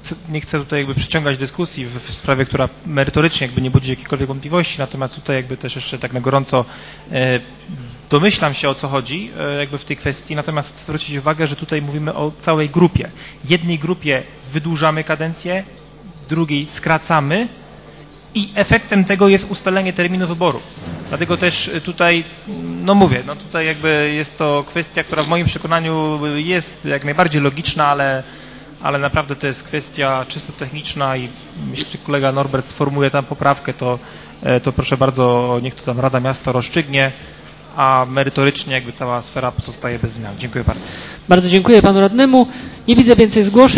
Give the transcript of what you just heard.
nie chcę tutaj jakby przeciągać dyskusji w sprawie, która merytorycznie jakby nie budzi jakichkolwiek wątpliwości, natomiast tutaj jakby też jeszcze tak na gorąco domyślam się, o co chodzi jakby w tej kwestii, natomiast chcę zwrócić uwagę, że tutaj mówimy o całej grupie. Jednej grupie wydłużamy kadencję, drugiej skracamy i efektem tego jest ustalenie terminu wyborów. Dlatego też tutaj, no mówię, no tutaj jakby jest to kwestia, która w moim przekonaniu jest jak najbardziej logiczna, ale naprawdę to jest kwestia czysto techniczna i jeśli kolega Norbert sformułuje tam poprawkę, to proszę bardzo, niech to tam Rada Miasta rozstrzygnie, a merytorycznie jakby cała sfera pozostaje bez zmian. Dziękuję bardzo. Bardzo dziękuję panu radnemu. Nie widzę więcej zgłoszeń.